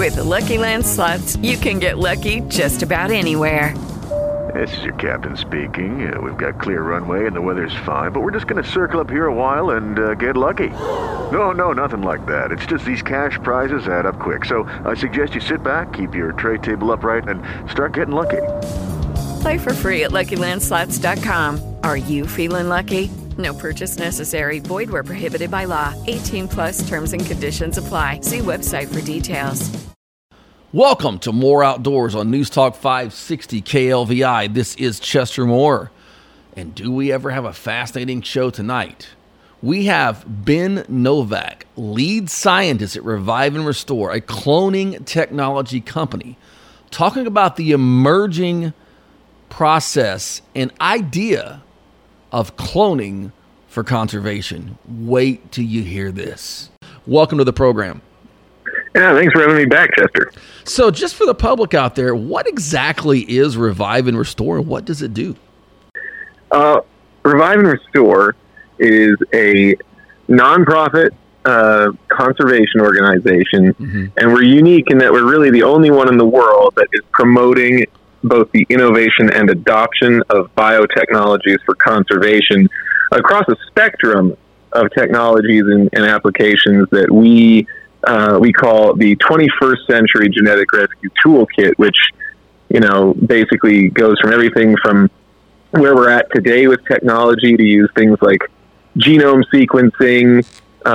With the Lucky Land Slots, you can get lucky just about anywhere. This is your captain speaking. We've got clear runway and the weather's fine, but we're just going to circle up here a while and get lucky. No, nothing like that. It's just these cash prizes add up quick. So I suggest you sit back, keep your tray table upright, and start getting lucky. Play for free at LuckyLandSlots.com. Are you feeling lucky? No purchase necessary. Void where prohibited by law. 18 plus terms and conditions apply. See website for details. Welcome to More Outdoors on News Talk 560 KLVI. This is Chester Moore. And do we ever have a fascinating show tonight? We have Ben Novak, lead scientist at Revive and Restore, a cloning technology company, talking about the emerging process and idea of cloning for conservation. Wait till you hear this. Welcome to the program. Yeah, thanks for having me back, Chester. So just for the public out there, what exactly is Revive and Restore, and what does it do? Revive and Restore is a nonprofit conservation organization, and we're unique in that we're really the only one in the world that is promoting both the innovation and adoption of biotechnologies for conservation across a spectrum of technologies and applications that we call the 21st Century Genetic Rescue Toolkit, which, basically goes from everything from where we're at today with technology to use things like genome sequencing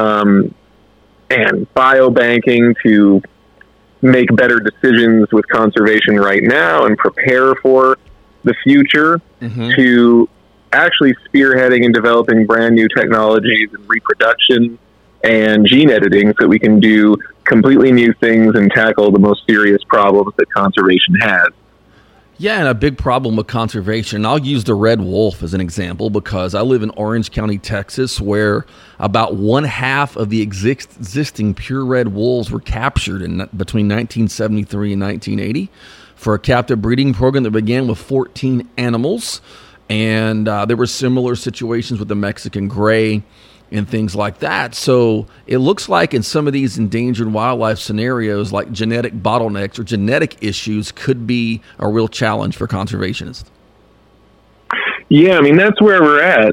and biobanking to make better decisions with conservation right now and prepare for the future, to actually spearheading and developing brand new technologies in reproduction and gene editing so that we can do completely new things and tackle the most serious problems that conservation has. Yeah, and a big problem with conservation, I'll use the red wolf as an example because I live in Orange County, Texas, where about one half of the existing pure red wolves were captured between 1973 and 1980 for a captive breeding program that began with 14 animals. And there were similar situations with the Mexican gray and things like that. So it looks like in some of these endangered wildlife scenarios, like genetic bottlenecks or genetic issues could be a real challenge for conservationists. Yeah, I mean, that's where we're at.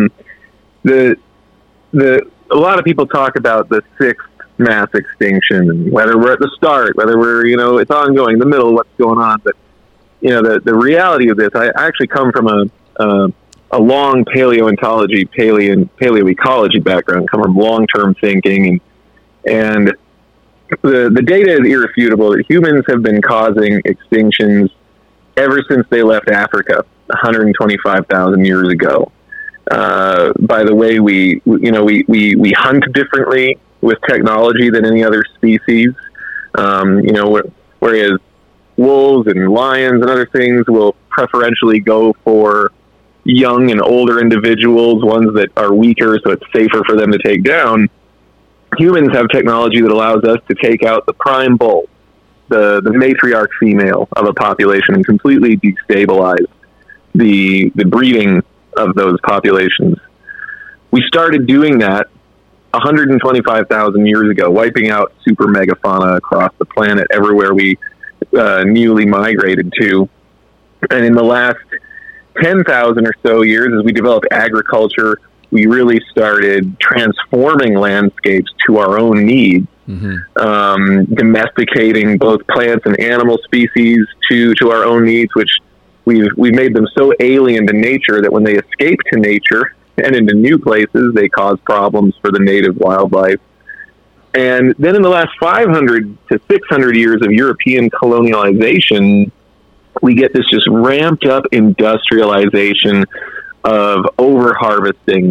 A lot of people talk about the sixth mass extinction, and whether we're at the start, whether we're, it's ongoing, the middle, what's going on. But, the reality of this, I actually come from a long paleontology, paleoecology background, come from long-term thinking, and the data is irrefutable that humans have been causing extinctions ever since they left Africa 125,000 years ago. By the way, we hunt differently with technology than any other species. Whereas wolves and lions and other things will preferentially go for young and older individuals, ones that are weaker, so it's safer for them to take down. Humans have technology that allows us to take out the prime bull, the matriarch female of a population, and completely destabilize the breeding of those populations. We started doing that 125,000 years ago, wiping out super megafauna across the planet everywhere we newly migrated to. And in the last 10,000 or so years, as we developed agriculture, we really started transforming landscapes to our own needs, domesticating both plants and animal species to our own needs, which we've made them so alien to nature that when they escape to nature and into new places, they cause problems for the native wildlife. And then in the last 500 to 600 years of European colonialization, we get this just ramped up industrialization of over-harvesting,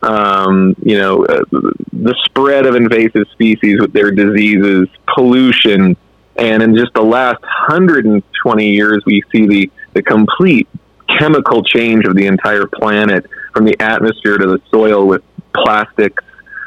the spread of invasive species with their diseases, pollution, and in just the last 120 years, we see the complete chemical change of the entire planet, from the atmosphere to the soil, with plastics,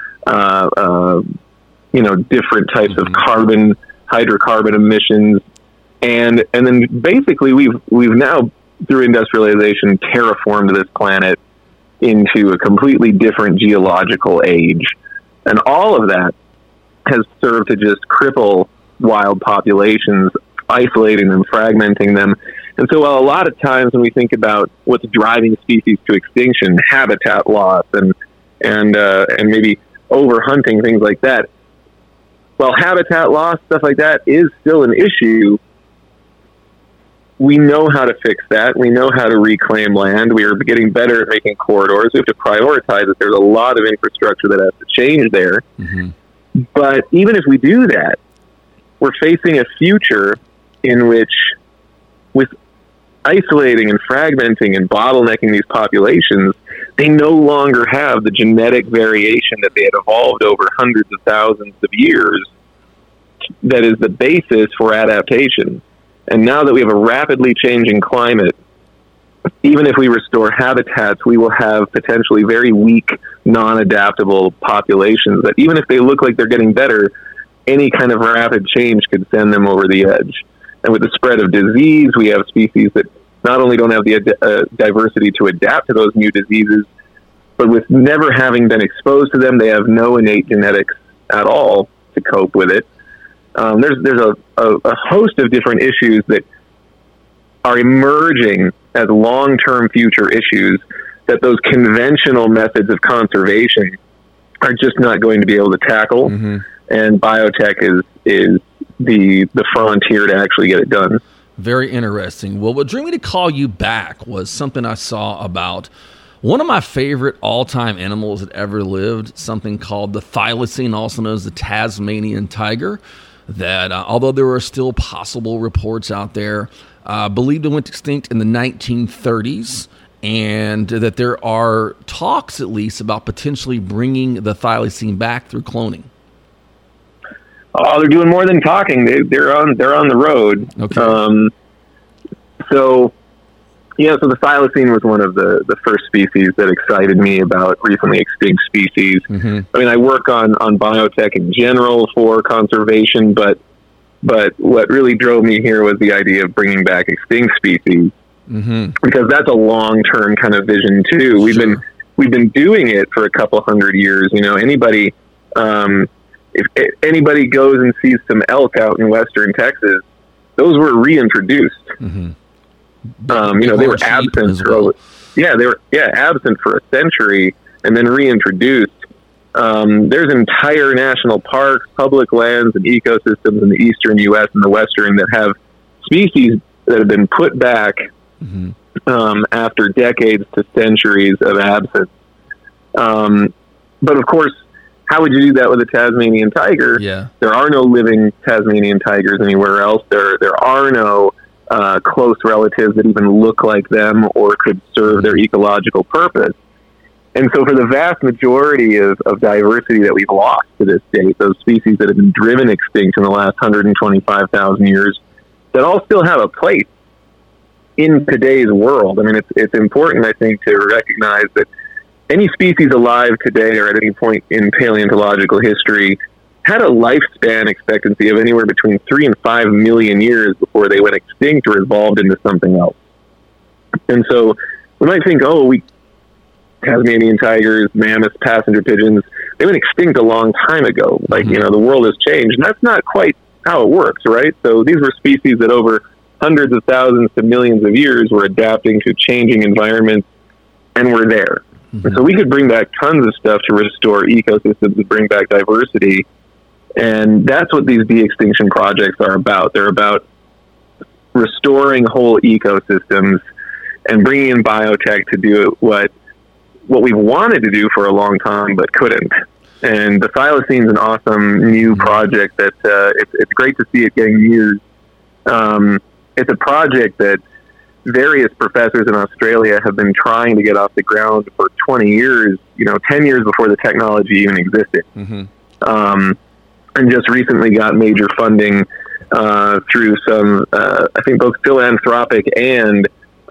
different types of hydrocarbon emissions. And then basically we've now, through industrialization, terraformed this planet into a completely different geological age. And all of that has served to just cripple wild populations, isolating them, fragmenting them. And so while a lot of times when we think about what's driving species to extinction, habitat loss and maybe overhunting, things like that, while habitat loss, stuff like that, is still an issue, we know how to fix that. We know how to reclaim land. We are getting better at making corridors. We have to prioritize it. There's a lot of infrastructure that has to change there. Mm-hmm. But even if we do that, we're facing a future in which, with isolating and fragmenting and bottlenecking these populations, they no longer have the genetic variation that they had evolved over hundreds of thousands of years that is the basis for adaptation. And now that we have a rapidly changing climate, even if we restore habitats, we will have potentially very weak, non-adaptable populations that, even if they look like they're getting better, any kind of rapid change could send them over the edge. And with the spread of disease, we have species that not only don't have the diversity to adapt to those new diseases, but with never having been exposed to them, they have no innate genetics at all to cope with it. There's a host of different issues that are emerging as long-term future issues that those conventional methods of conservation are just not going to be able to tackle. Mm-hmm. And biotech is the frontier to actually get it done. Very interesting. Well, what drew me to call you back was something I saw about one of my favorite all-time animals that ever lived, something called the thylacine, also known as the Tasmanian tiger, that although there are still possible reports out there, believed it went extinct in the 1930s, and that there are talks, at least, about potentially bringing the thylacine back through cloning. Oh, they're doing more than talking. They're on the road. Okay. So the thylacine was one of the first species that excited me about recently extinct species. Mm-hmm. I mean, I work on biotech in general for conservation, but what really drove me here was the idea of bringing back extinct species, mm-hmm. because that's a long-term kind of vision too. We've been doing it for a couple hundred years. Anybody, if anybody goes and sees some elk out in western Texas, those were reintroduced. Mm-hmm. They were absent absent for a century and then reintroduced. There's entire national parks, public lands, and ecosystems in the eastern U.S. and the western that have species that have been put back, mm-hmm. After decades to centuries of absence. But of course, how would you do that with a Tasmanian tiger? Yeah. There are no living Tasmanian tigers anywhere else. There are no close relatives that even look like them or could serve their ecological purpose. And so for the vast majority of diversity that we've lost to this date, those species that have been driven extinct in the last 125,000 years, that all still have a place in today's world. I mean, it's important, I think, to recognize that any species alive today or at any point in paleontological history had a lifespan expectancy of anywhere between 3 and 5 million years before they went extinct or evolved into something else. And so we might think, Tasmanian tigers, mammoths, passenger pigeons, they went extinct a long time ago. Like, mm-hmm. The world has changed. And that's not quite how it works, right? So these were species that over hundreds of thousands to millions of years were adapting to changing environments and were there. Mm-hmm. And so we could bring back tons of stuff to restore ecosystems and bring back diversity. And that's what these de-extinction projects are about. They're about restoring whole ecosystems and bringing in biotech to do what we've wanted to do for a long time but couldn't. And the thylacine is an awesome new project that it's great to see it getting used. It's a project that various professors in Australia have been trying to get off the ground for 20 years, 10 years before the technology even existed. Mm-hmm. And just recently got major funding through some, I think, both philanthropic and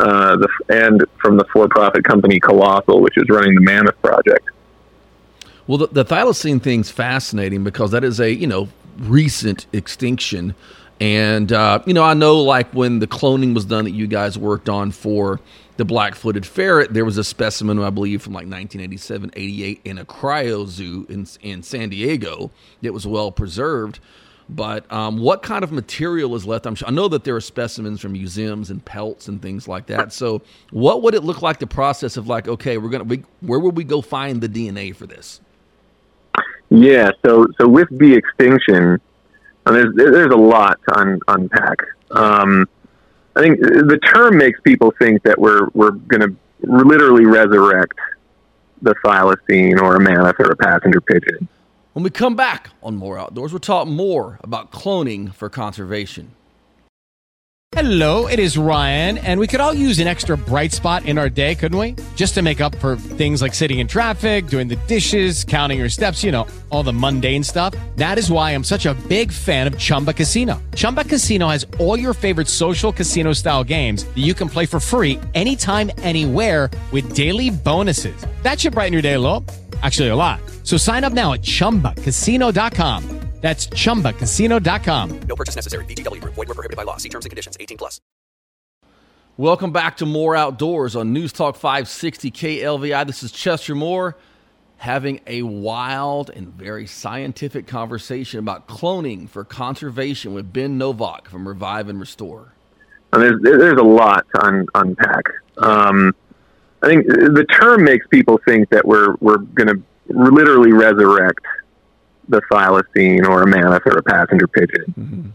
from the for-profit company Colossal, which is running the Mammoth Project. Well, the thylacine thing's fascinating because that is a recent extinction, and I know like when the cloning was done that you guys worked on for the black-footed ferret, there was a specimen, I believe, from like 1987, 88 in a cryo zoo in San Diego that was well preserved. But what kind of material is left? I know that there are specimens from museums and pelts and things like that. So what would it look like, the process of like, okay, where would we go find the DNA for this? Yeah, so with de-extinction, there's a lot to unpack. I think the term makes people think that we're going to literally resurrect the thylacine or a mammoth or a passenger pigeon. When we come back on More Outdoors, we'll talk more about cloning for conservation. Hello, it is Ryan, and we could all use an extra bright spot in our day, couldn't we? Just to make up for things like sitting in traffic, doing the dishes, counting your steps, all the mundane stuff. That is why I'm such a big fan of Chumba Casino. Chumba Casino has all your favorite social casino-style games that you can play for free anytime, anywhere with daily bonuses. That should brighten your day a little. Actually, a lot. So sign up now at ChumbaCasino.com. That's ChumbaCasino.com. No purchase necessary. VGW Group. Void where prohibited by law. See terms and conditions. 18+. Welcome back to More Outdoors on News Talk 560 KLVI. This is Chester Moore having a wild and very scientific conversation about cloning for conservation with Ben Novak from Revive and Restore. There's a lot to unpack. I think the term makes people think that we're going to literally resurrect the thylacine or a mammoth or a passenger pigeon.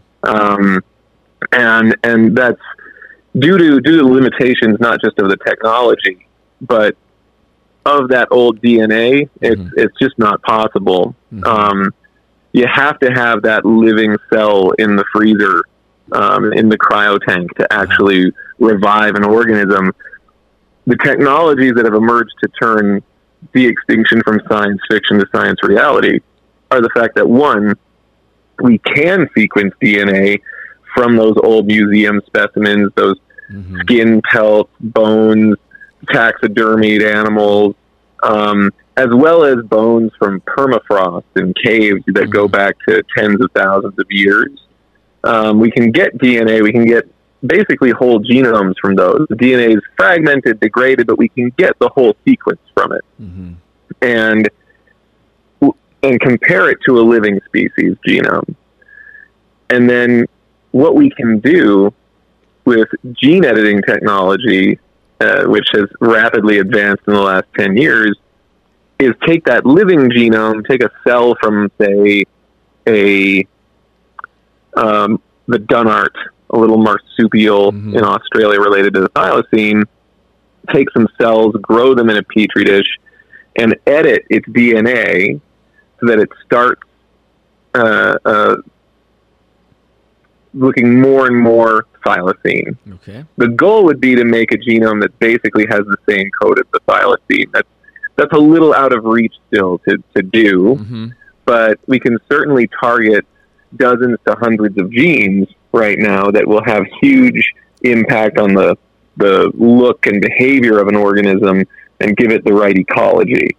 And that's due to the limitations, not just of the technology, but of that old DNA. It's just not possible. You have to have that living cell in the freezer, in the cryo tank to actually revive an organism. The technologies that have emerged to turn de-extinction from science fiction to science reality are the fact that, one, we can sequence DNA from those old museum specimens, those skin pelts, bones, taxidermied animals, as well as bones from permafrost in caves that go back to tens of thousands of years. We can get DNA, we can get basically whole genomes from those. The DNA is fragmented, degraded, but we can get the whole sequence from it. And compare it to a living species genome. And then what we can do with gene editing technology, which has rapidly advanced in the last 10 years, is take that living genome, take a cell from, say, the Dunnart, a little marsupial in Australia related to the thylacine, take some cells, grow them in a petri dish, and edit its DNA so that it starts looking more and more thylacine. Okay. The goal would be to make a genome that basically has the same code as the thylacine. That's a little out of reach still to do, but we can certainly target dozens to hundreds of genes right now that will have huge impact on the look and behavior of an organism and give it the right ecology.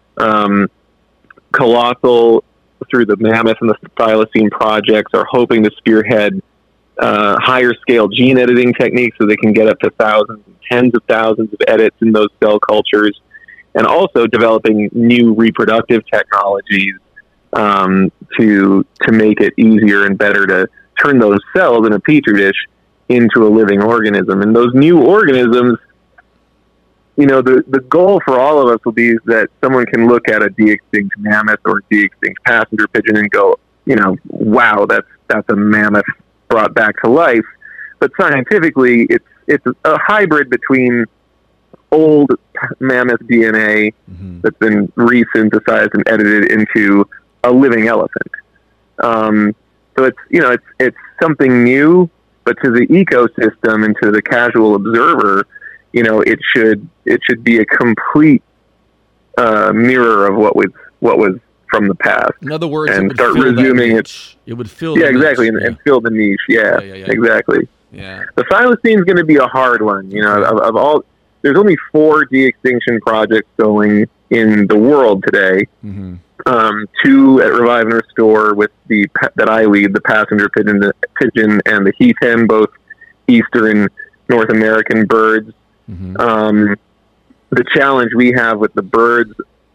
Colossal, through the Mammoth and the Thylacine projects, are hoping to spearhead higher scale gene editing techniques so they can get up to thousands and tens of thousands of edits in those cell cultures, and also developing new reproductive technologies to make it easier and better to turn those cells in a petri dish into a living organism. And those new organisms, the goal for all of us will be that someone can look at a de-extinct mammoth or de-extinct passenger pigeon and go, wow, that's a mammoth brought back to life. But scientifically, it's a hybrid between old mammoth DNA that's been resynthesized and edited into a living elephant. So it's something new, but to the ecosystem and to the casual observer, it should be a complete mirror of what was from the past. In other words, and it would start fill resuming it would fill exactly, niche. and fill the niche. Yeah, exactly. Yeah. The thylacine is going to be a hard one. Of all, there's only 4 de-extinction projects going in the world today. 2 at Revive and Restore with that I lead, the passenger pigeon and the heath hen, both eastern North American birds. The challenge we have with the birds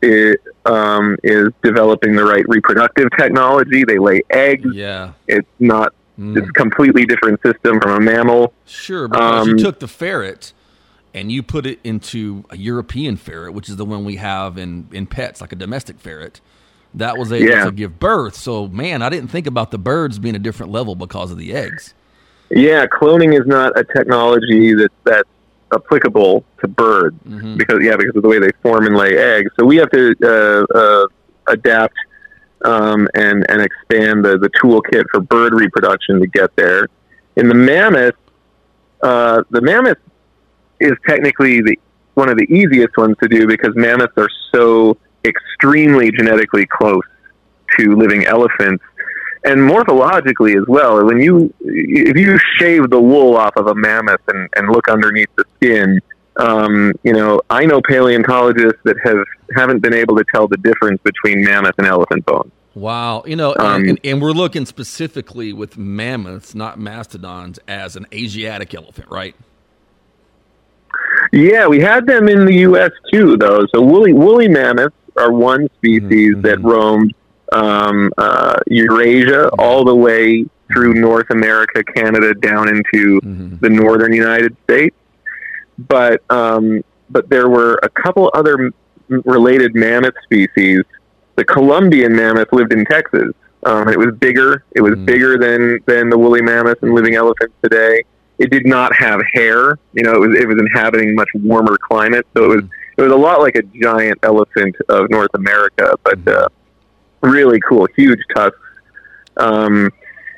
is developing the right reproductive technology. They lay eggs. Yeah. It's not. It's a completely different system from a mammal. Sure, because you took the ferret and you put it into a European ferret, which is the one we have in pets, like a domestic ferret. That was able to give birth. So, man, I didn't think about the birds being a different level because of the eggs. Yeah, cloning is not a technology that's applicable to birds because of the way they form and lay eggs. So we have to adapt and expand the toolkit for bird reproduction to get there. In the mammoth is technically one of the easiest ones to do because mammoths are so extremely genetically close to living elephants, and morphologically as well. If you shave the wool off of a mammoth and look underneath the skin, I know paleontologists that haven't been able to tell the difference between mammoth and elephant bones. Wow. And we're looking specifically with mammoths, not mastodons, as an Asiatic elephant, right? Yeah, we had them in the U.S. too, though. So woolly mammoths are one species that roamed Eurasia all the way through North America, Canada, down into the northern United States. But there were a couple other related mammoth species. The Columbian mammoth lived in Texas. It was bigger. It was bigger than the woolly mammoth and living elephants today. It did not have hair. It was inhabiting much warmer climate, so it was a lot like a giant elephant of North America, but really cool, huge tusks. And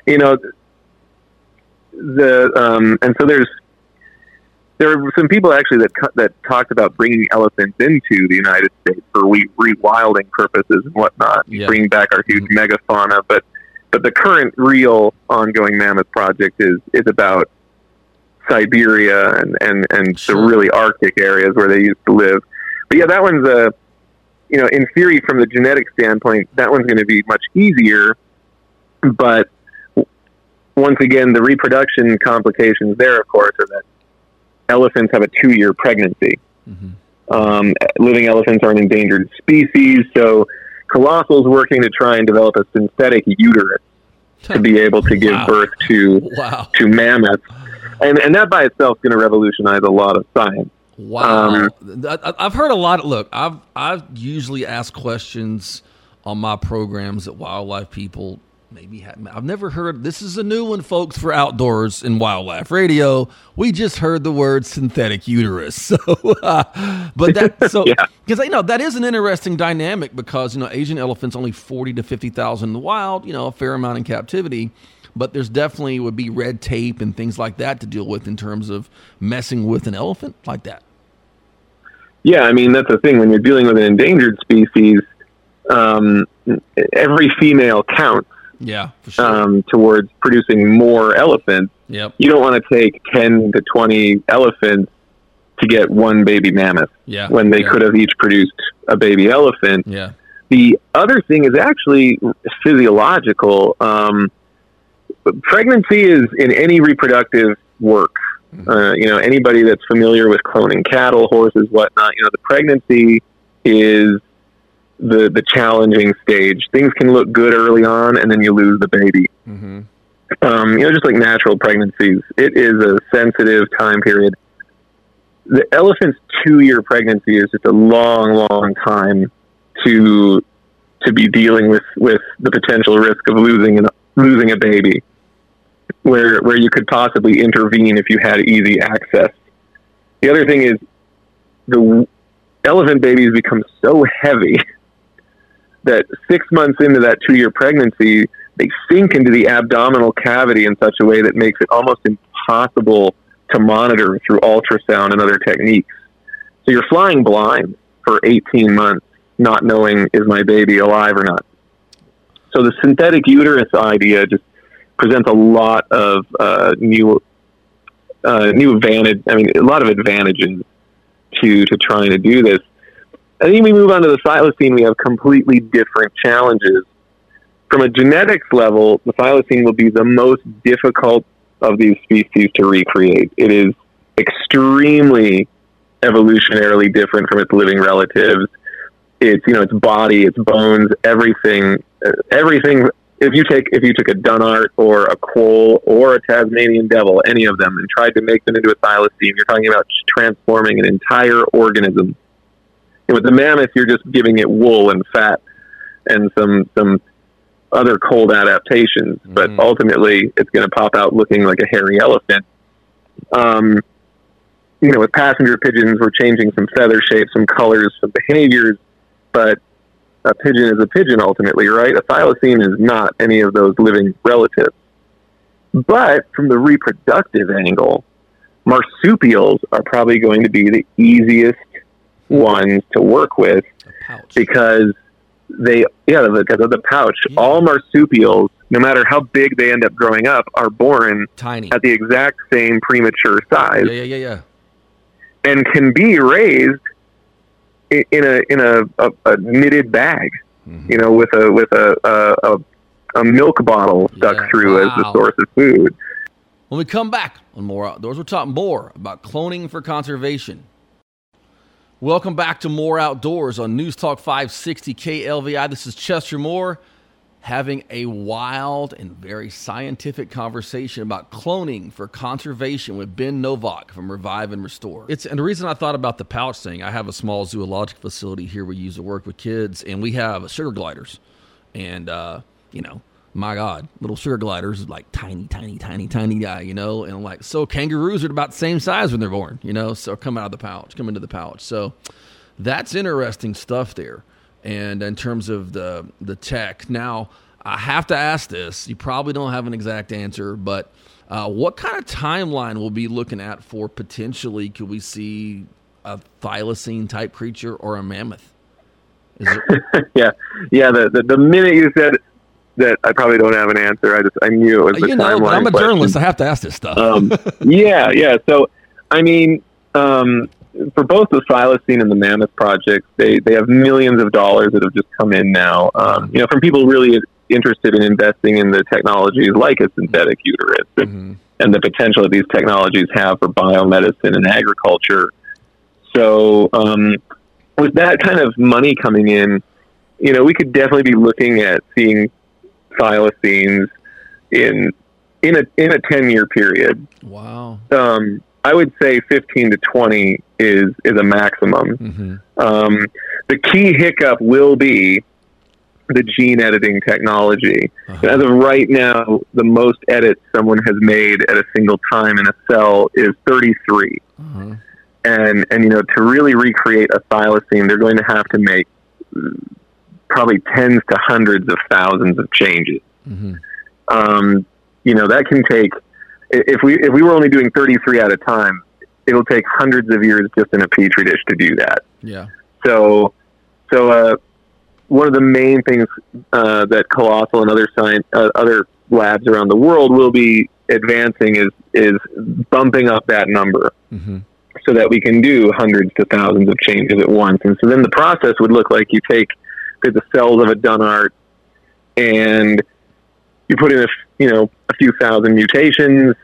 so there were some people actually that talked about bringing elephants into the United States for rewilding purposes and whatnot, bringing back our huge megafauna. But the current real ongoing mammoth project is about Siberia and the really Arctic areas where they used to live. But yeah, that one's in theory, from the genetic standpoint, that one's going to be much easier. But once again, the reproduction complications there, of course, are that elephants have a 2-year pregnancy. Living elephants are an endangered species, so Colossal's working to try and develop a synthetic uterus to be able to give birth to mammoths. And that by itself is going to revolutionize a lot of science. Wow. I've heard a lot. Look, I've usually asked questions on my programs that wildlife people maybe haven't. I've never heard. This is a new one, folks, for Outdoors and Wildlife Radio. We just heard the word synthetic uterus. So, because that is an interesting dynamic because Asian elephants only 40 to 50,000 in the wild. A fair amount in captivity. But there's definitely would be red tape and things like that to deal with in terms of messing with an elephant like that. Yeah, I mean, that's the thing. When you're dealing with an endangered species, every female counts. Yeah, for sure. Towards producing more elephants. Yep. You don't want to take 10 to 20 elephants to get one baby mammoth when they could have each produced a baby elephant. Yeah. The other thing is actually physiological. Pregnancy is in any reproductive work. Anybody that's familiar with cloning cattle, horses, whatnot, the pregnancy is the challenging stage. Things can look good early on, and then you lose the baby. Just like natural pregnancies, it is a sensitive time period. The elephant's 2-year pregnancy is just a long, long time to be dealing with the potential risk of losing a baby, where you could possibly intervene if you had easy access. The other thing is the elephant babies become so heavy that 6 months into that 2-year pregnancy, they sink into the abdominal cavity in such a way that makes it almost impossible to monitor through ultrasound and other techniques. So you're flying blind for 18 months, not knowing, is my baby alive or not? So the synthetic uterus idea just presents a lot of new advantage. I mean, a lot of advantages to trying to do this. I think we move on to the thylacine. We have completely different challenges. From a genetics level, the thylacine will be the most difficult of these species to recreate. It is extremely evolutionarily different from its living relatives. its body, its bones, everything. If you took a Dunnart or a Quoll or a Tasmanian Devil, any of them, and tried to make them into a thylacine, you're talking about transforming an entire organism. And with the mammoth, you're just giving it wool and fat and some other cold adaptations, but ultimately it's going to pop out looking like a hairy elephant. With passenger pigeons, we're changing some feather shapes, some colors, some behaviors, but a pigeon is a pigeon ultimately, right? A thylacine is not any of those living relatives. But from the reproductive angle, marsupials are probably going to be the easiest ones to work with because because of the pouch. Yeah. All marsupials, no matter how big they end up growing up, are born tiny at the exact same premature size. Yeah. And can be raised in a knitted bag, with a milk bottle stuck through as the source of food. When we come back on More Outdoors, we'll talk more about cloning for conservation. Welcome back to More Outdoors on News Talk 560 KLVI. This is Chester Moore having a wild and very scientific conversation about cloning for conservation with Ben Novak from Revive and Restore. And the reason I thought about the pouch thing, I have a small zoologic facility here we use to work with kids, and we have sugar gliders. And, my God, little sugar gliders, like tiny guy, and I'm like, so kangaroos are about the same size when they're born, so come into the pouch. So that's interesting stuff there. And in terms of the tech, now I have to ask this, you probably don't have an exact answer, but what kind of timeline we'll be looking at for potentially, could we see a thylacine type creature or a mammoth? Yeah. The minute you said that, I probably don't have an answer. I knew it was the timeline. But I'm a journalist. I have to ask this stuff. Yeah. So, for both the thylacine and the mammoth projects, they have millions of dollars that have just come in now. From people really interested in investing in the technologies like a synthetic uterus and the potential that these technologies have for biomedicine and agriculture. So, with that kind of money coming in, we could definitely be looking at seeing thylacines in a 10-year period. Wow. I would say 15 to 20 is a maximum. The key hiccup will be the gene editing technology. As of right now, the most edits someone has made at a single time in a cell is 33. And to really recreate a thylacine, they're going to have to make probably tens to hundreds of thousands of changes. That can take, if we were only doing 33 at a time, it'll take hundreds of years just in a petri dish to do that. Yeah. So one of the main things that Colossal and other labs around the world will be advancing is bumping up that number so that we can do hundreds to thousands of changes at once. And so then the process would look like you take the cells of a Dunnart and you put in a few thousand mutations.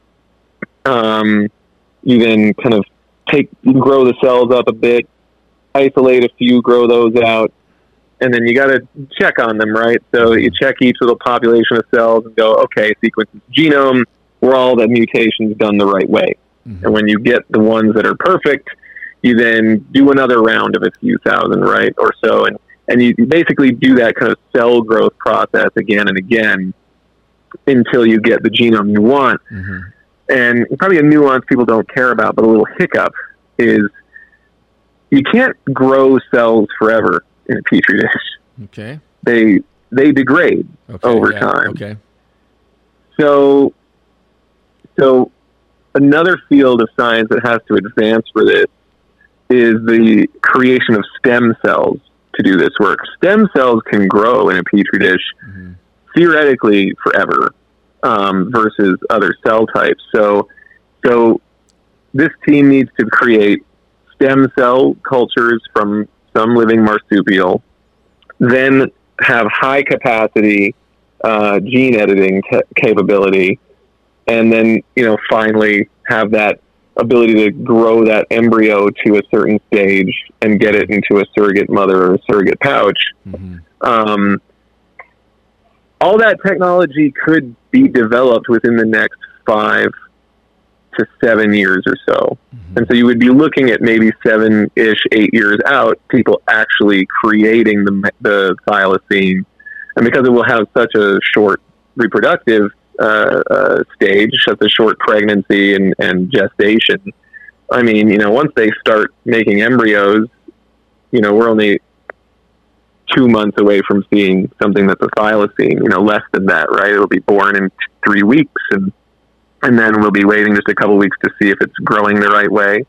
You then kind of grow the cells up a bit, isolate a few, grow those out, and then you got to check on them, right? So you check each little population of cells and go, okay, sequence the genome, were all the mutations done the right way? And when you get the ones that are perfect, you then do another round of a few thousand, right, or so, and you basically do that kind of cell growth process again and again until you get the genome you want. And probably a nuance people don't care about, but a little hiccup is you can't grow cells forever in a petri dish. Okay. They degrade over time. Okay. So another field of science that has to advance for this is the creation of stem cells to do this work. Stem cells can grow in a petri dish theoretically forever. Versus other cell types. So this team needs to create stem cell cultures from some living marsupial, then have high capacity gene editing capability, and then finally have that ability to grow that embryo to a certain stage and get it into a surrogate mother or a surrogate pouch. All that technology could be developed within the next 5 to 7 years or so. And so you would be looking at maybe 7-ish, 8 years out, people actually creating the thylacine. And because it will have such a short reproductive stage, such a short pregnancy and gestation, I mean, once they start making embryos, we're only 2 months away from seeing something that's a thylacine, less than that, right? It'll be born in 3 weeks, and then we'll be waiting just a couple weeks to see if it's growing the right way.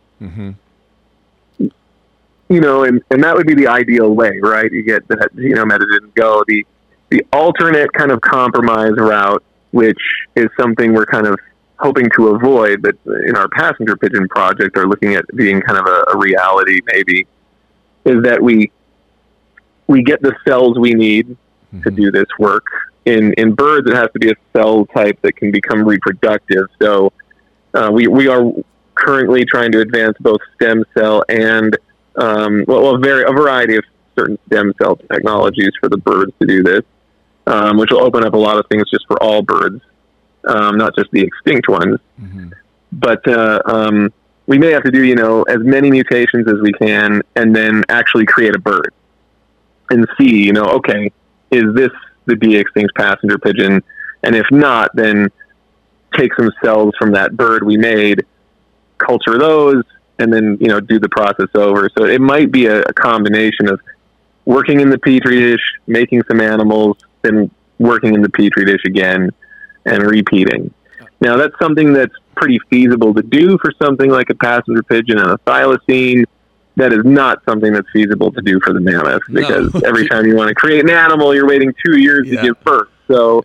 And that would be the ideal way, right? You get that genome edited and go. The alternate kind of compromise route, which is something we're kind of hoping to avoid, but in our passenger pigeon project are looking at being kind of a reality maybe, is that we get the cells we need to do this work. In birds, it has to be a cell type that can become reproductive. So we are currently trying to advance both stem cell and a variety of certain stem cell technologies for the birds to do this, which will open up a lot of things just for all birds, not just the extinct ones. But we may have to do as many mutations as we can, and then actually create a bird and see okay, is this the de-extinct passenger pigeon? And if not, then take some cells from that bird we made, culture those, and then do the process over. So it might be a combination of working in the petri dish, making some animals, then working in the petri dish again and repeating. Now that's something that's pretty feasible to do for something like a passenger pigeon and a thylacine. That is not something that's feasible to do for the mammoth, because every time you want to create an animal, you're waiting 2 years to give birth. So,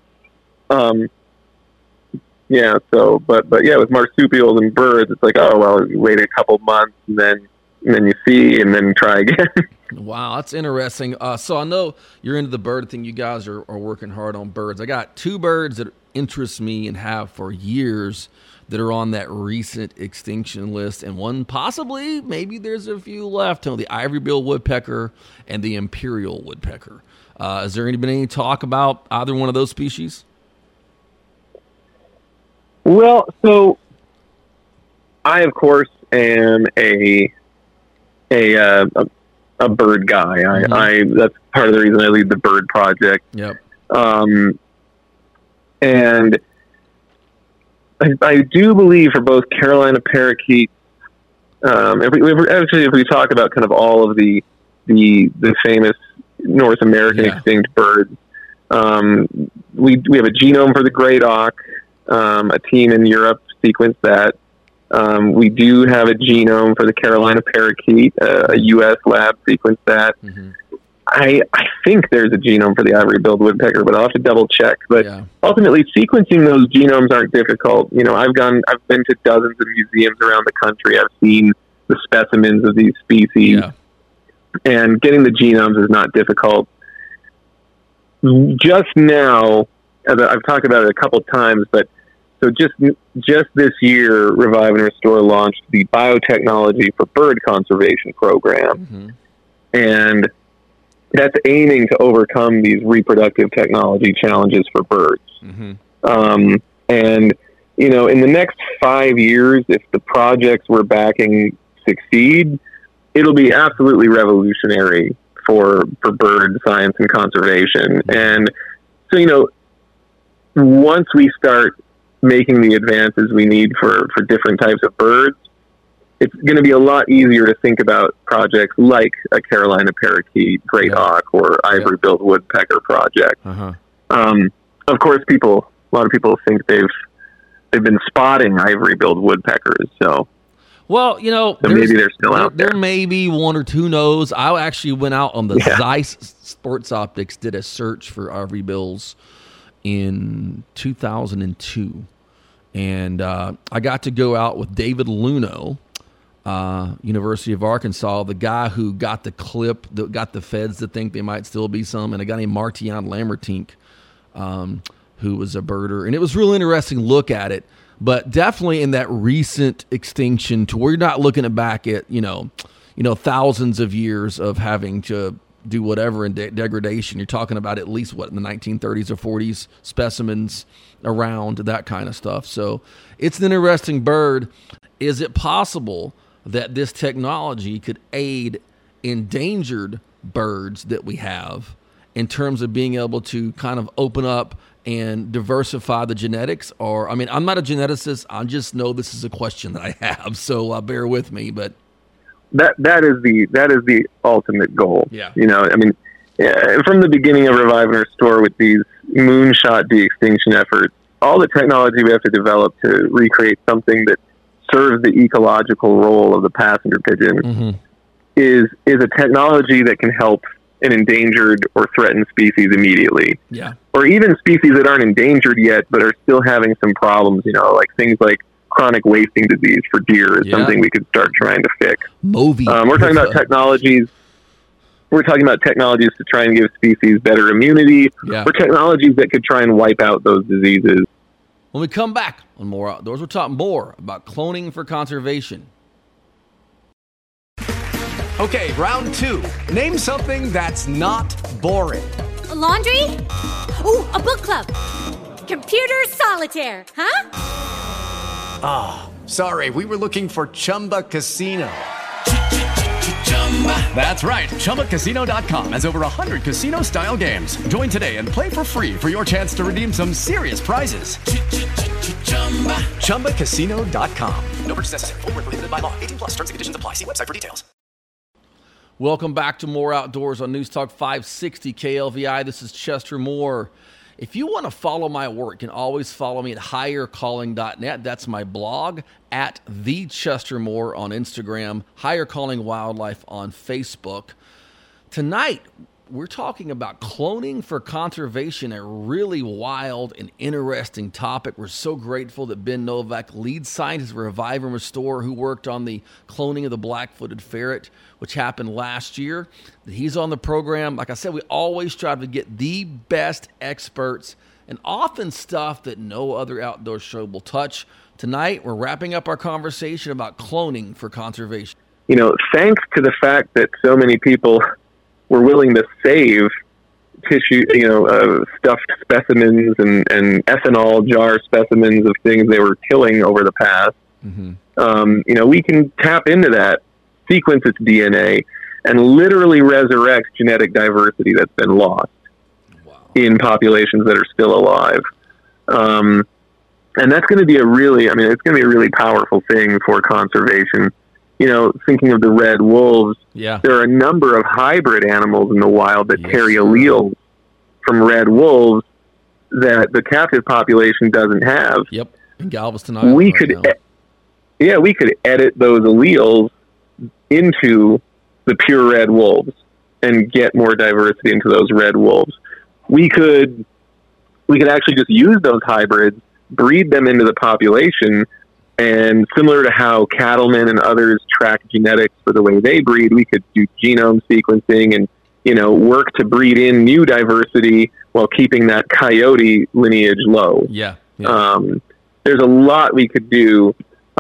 but with marsupials and birds, it's like, oh, well, you wait a couple months and then you see, and then try again. Wow, that's interesting. So I know you're into the bird thing. You guys are working hard on birds. I got 2 birds that interest me and have for years that are on that recent extinction list, and one possibly, maybe there's a few left, the ivory-billed woodpecker and the imperial woodpecker. Has there been any talk about either one of those species? Well, so I, of course, am a bird guy. I that's part of the reason I lead the bird project. And I do believe for both Carolina parakeets, if we talk about kind of all of the famous North American extinct birds, we have a genome for the great auk. A team in Europe sequenced that. We do have a genome for the Carolina parakeet. A U.S. lab sequenced that. I think there's a genome for the ivory-billed woodpecker, but I'll have to double check. But ultimately, sequencing those genomes aren't difficult. I've been to dozens of museums around the country. I've seen the specimens of these species, and getting the genomes is not difficult. Just now, as I've talked about it a couple times, but so just this year, Revive and Restore launched the Biotechnology for Bird Conservation program, and that's aiming to overcome these reproductive technology challenges for birds. And, in the next 5 years, if the projects we're backing succeed, it'll be absolutely revolutionary for bird science and conservation. And so, once we start making the advances we need for different types of birds, it's going to be a lot easier to think about projects like a Carolina parakeet, great auk, or ivory-billed woodpecker project. Of course, a lot of people think they've been spotting ivory-billed woodpeckers. So, well, so maybe they're still out there. There may be one or two knows. I actually went out on the Zeiss Sports Optics, did a search for ivory-bills in 2002, and I got to go out with David Luno, University of Arkansas, the guy who got the clip that got the feds to think they might still be some, and a guy named Martian Lamertink, who was a birder. And it was real interesting look at it. but definitely in that recent extinction to where you're not looking back at, thousands of years of having to do whatever in degradation. You're talking about at least, in the 1930s or 40s, specimens around, that kind of stuff. So it's an interesting bird. Is it possible that this technology could aid endangered birds that we have in terms of being able to kind of open up and diversify the genetics? Or, I'm not a geneticist. I just know this is a question that I have, so bear with me. But that is the ultimate goal. Yeah. From the beginning of Revive and Restore with these moonshot de-extinction efforts, all the technology we have to develop to recreate something that serves the ecological role of the passenger pigeon is a technology that can help an endangered or threatened species immediately. Yeah. Or even species that aren't endangered yet but are still having some problems, like things like chronic wasting disease for deer is something we could start trying to fix. We're talking about technologies. We're talking about technologies to try and give species better immunity, or technologies that could try and wipe out those diseases. When we come back on More Outdoors, we'll talk more about cloning for conservation. Okay, round 2. Name something that's not boring. A laundry? Ooh, a book club. Computer solitaire, huh? Sorry, we were looking for Chumba Casino. That's right. ChumbaCasino.com has over 100 casino-style games. Join today and play for free for your chance to redeem some serious prizes. ChumbaCasino.com. No purchase necessary. Void where prohibited by law. 18+. Terms and conditions apply. See website for details. Welcome back to More Outdoors on News Talk 560 KLVI. This is Chester Moore. If you want to follow my work, you can always follow me at highercalling.net. That's my blog, at The Chester Moore on Instagram, Higher Calling Wildlife on Facebook. Tonight, we're talking about cloning for conservation, a really wild and interesting topic. We're so grateful that Ben Novak, lead scientist of Revive and Restore, who worked on the cloning of the black-footed ferret, which happened last year, that he's on the program. Like I said, we always strive to get the best experts and often stuff that no other outdoor show will touch. Tonight, we're wrapping up our conversation about cloning for conservation. Thanks to the fact that so many people were willing to save tissue, stuffed specimens and ethanol jar specimens of things they were killing over the past. We can tap into that, sequence its DNA, and literally resurrect genetic diversity that's been lost in populations that are still alive. And that's going to be it's going to be a really powerful thing for conservation. Thinking of the red wolves, there are a number of hybrid animals in the wild that carry alleles from red wolves that the captive population doesn't have. Yep, in Galveston, Iowa. We could edit those alleles into the pure red wolves and get more diversity into those red wolves. We could actually just use those hybrids, breed them into the population. And similar to how cattlemen and others track genetics for the way they breed, we could do genome sequencing and, work to breed in new diversity while keeping that coyote lineage low. There's a lot we could do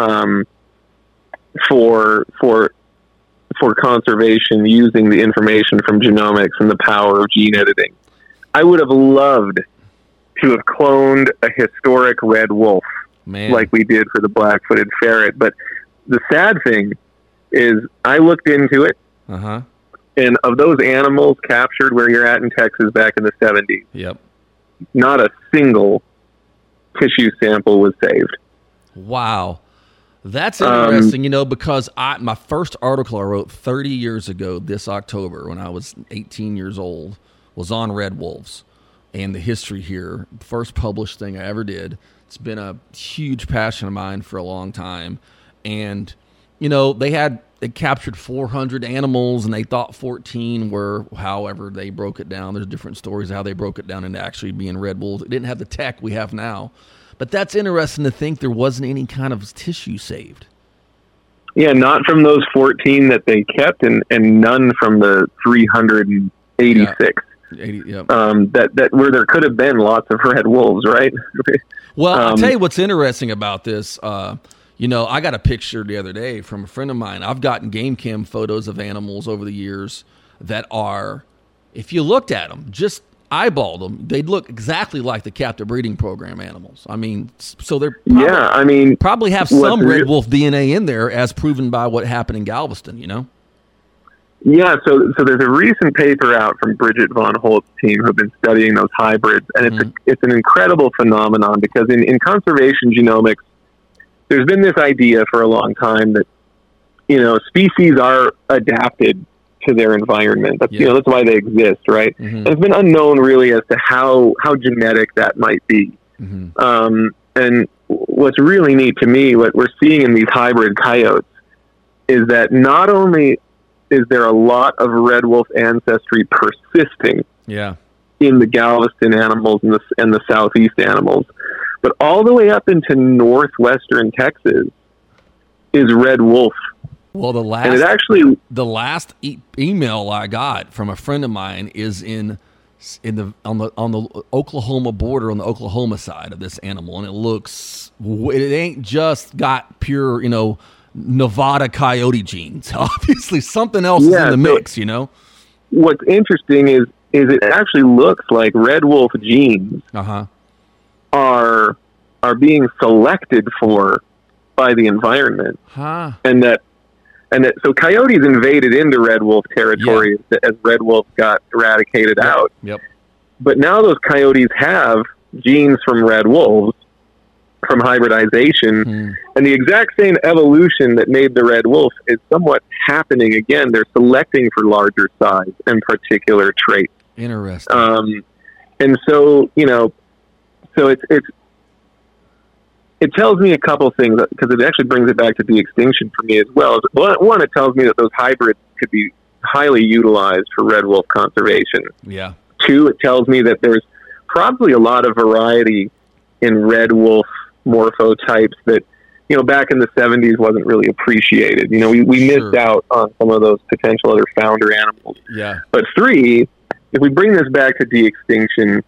for conservation using the information from genomics and the power of gene editing. I would have loved to have cloned a historic red wolf. Like we did for the black-footed ferret. But the sad thing is I looked into it, and of those animals captured where you're at in Texas back in the 70s, not a single tissue sample was saved. Wow. That's interesting, because my first article I wrote 30 years ago this October when I was 18 years old was on red wolves and the history here. First published thing I ever did. It's been a huge passion of mine for a long time. And, they captured 400 animals and they thought 14 were, however they broke it down. There's different stories of how they broke it down into actually being red wolves. It didn't have the tech we have now. But that's interesting to think there wasn't any kind of tissue saved. Yeah, not from those 14 that they kept and none from the 386. that where there could have been lots of red wolves, right? Well, I'll tell you what's interesting about this. I got a picture the other day from a friend of mine. I've gotten game cam photos of animals over the years that are, if you looked at them, just eyeballed them, they'd look exactly like the captive breeding program animals. I mean, so they're probably have some red wolf DNA in there, as proven by what happened in Galveston. Yeah, so there's a recent paper out from Bridget von Holt's team who've been studying those hybrids, and it's an incredible phenomenon because in conservation genomics, there's been this idea for a long time that species are adapted to their environment. That's why they exist, right? And it's been unknown really as to how genetic that might be. And what's really neat to me, what we're seeing in these hybrid coyotes, is that not only is there a lot of red wolf ancestry persisting in the Galveston animals and the southeast animals, but all the way up into northwestern Texas is red wolf. Well, the last email I got from a friend of mine is on the Oklahoma border, on the Oklahoma side of this animal, and it ain't just got pure Nevada coyote genes. Obviously, something else is in the mix. What's interesting is it actually looks like red wolf genes are being selected for by the environment, and that so coyotes invaded into red wolf territory as red wolf got eradicated out. But now those coyotes have genes from red wolves from hybridization, and the exact same evolution that made the red wolf is somewhat happening again. They're selecting for larger size and particular traits. Interesting. And so so it tells me a couple things, because it actually brings it back to de-extinction for me as well. One, it tells me that those hybrids could be highly utilized for red wolf conservation. Two, it tells me that there's probably a lot of variety in red wolf morphotypes that, back in the 70s wasn't really appreciated. We missed out on some of those potential other founder animals. But three, if we bring this back to de-extinction,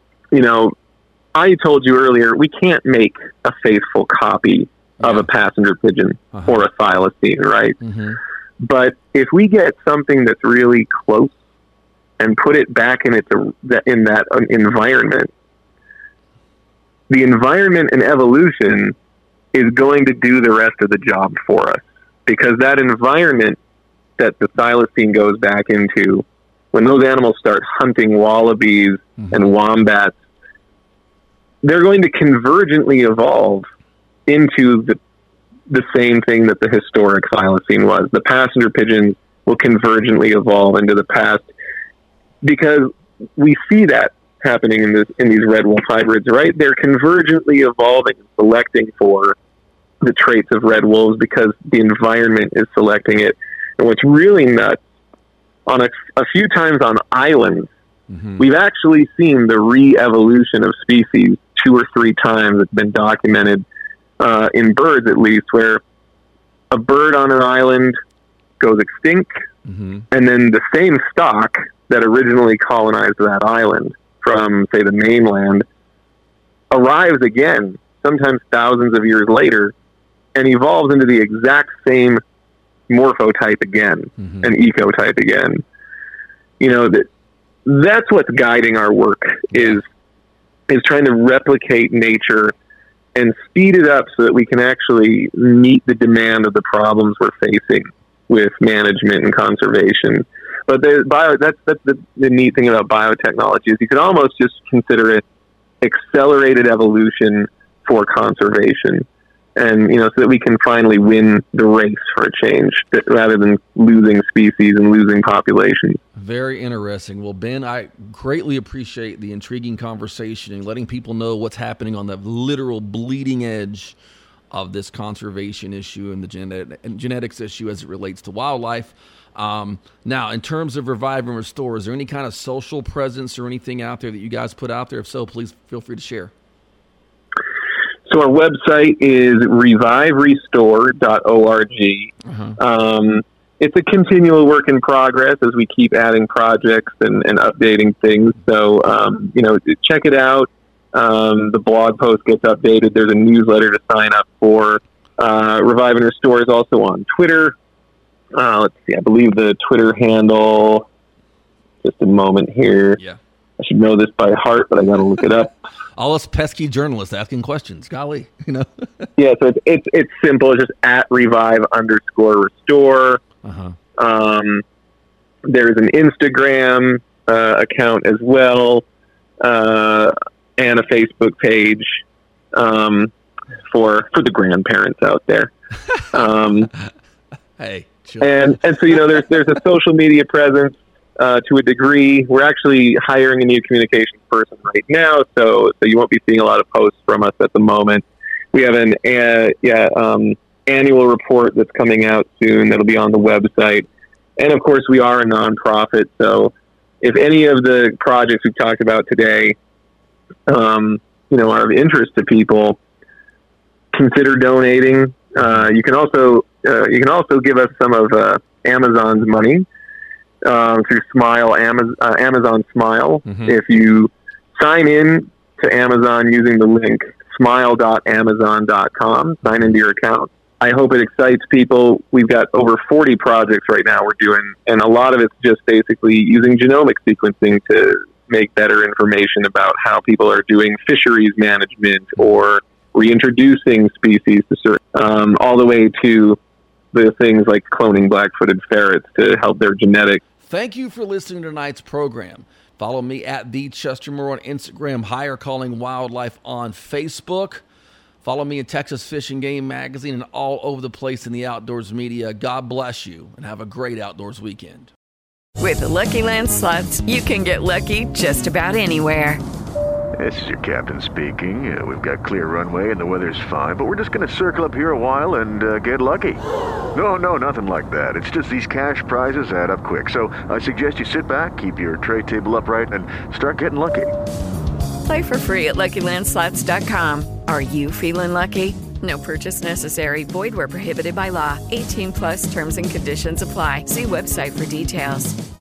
I told you earlier, we can't make a faithful copy of a passenger pigeon or a thylacine, right? But if we get something that's really close and put it back in that environment, the environment and evolution is going to do the rest of the job for us, because that environment that the thylacine goes back into, when those animals start hunting wallabies and wombats, they're going to convergently evolve into the same thing that the historic thylacine was. The passenger pigeons will convergently evolve into the past, because we see that happening in these red wolf hybrids, right? They're convergently evolving and selecting for the traits of red wolves because the environment is selecting it. And what's really nuts, on a few times on islands, we've actually seen the re-evolution of species 2 or 3 times. It's been documented in birds, at least, where a bird on an island goes extinct, and then the same stock that originally colonized that island from, say, the mainland arrives again, sometimes thousands of years later, and evolves into the exact same morphotype again, and ecotype again. That's what's guiding our work, is trying to replicate nature and speed it up so that we can actually meet the demand of the problems we're facing with management and conservation. But that's the neat thing about biotechnology, is you could almost just consider it accelerated evolution for conservation. And, so that we can finally win the race for a change, rather than losing species and losing populations. Very interesting. Well, Ben, I greatly appreciate the intriguing conversation and letting people know what's happening on the literal bleeding edge of this conservation issue and the genetics issue as it relates to wildlife. Now, in terms of Revive and Restore, is there any kind of social presence or anything out there that you guys put out there? If so, please feel free to share. So our website is reviverestore.org. it's a continual work in progress as we keep adding projects and updating things. So, check it out. The blog post gets updated. There's a newsletter to sign up for. Revive and Restore is also on Twitter. Let's see, I believe the Twitter handle, just a moment here. Yeah. I should know this by heart, but I got to look it up. All us pesky journalists asking questions. Golly, Yeah, so it's simple. It's just at Revive_Restore. Uh-huh. There's an Instagram account as well, and a Facebook page for the grandparents out there. Hey, chill. and so there's a social media presence to a degree. We're actually hiring a new communications person right now, so you won't be seeing a lot of posts from us at the moment. We have an annual report that's coming out soon that'll be on the website. And of course, we are a nonprofit, so if any of the projects we've talked about today, are of interest to people, consider donating. You can also give us some of Amazon's money through Smile, Amazon Smile. Mm-hmm. If you sign in to Amazon using the link smile.amazon.com, sign into your account. I hope it excites people. We've got over 40 projects right now we're doing, and a lot of it's just basically using genomic sequencing to make better information about how people are doing fisheries management or reintroducing species to certain, all the way to the things like cloning black-footed ferrets to help their genetics. Thank you for listening to tonight's program. Follow me at The Chester Moore on Instagram, Higher Calling Wildlife on Facebook. Follow me at Texas Fish and Game Magazine and all over the place in the outdoors media. God bless you and have a great outdoors weekend. With the Lucky Land Slots, you can get lucky just about anywhere. This is your captain speaking. We've got clear runway and the weather's fine, but we're just going to circle up here a while and get lucky. No, nothing like that. It's just these cash prizes add up quick. So I suggest you sit back, keep your tray table upright, and start getting lucky. Play for free at LuckyLandSlots.com. Are you feeling lucky? No purchase necessary. Void where prohibited by law. 18+ terms and conditions apply. See website for details.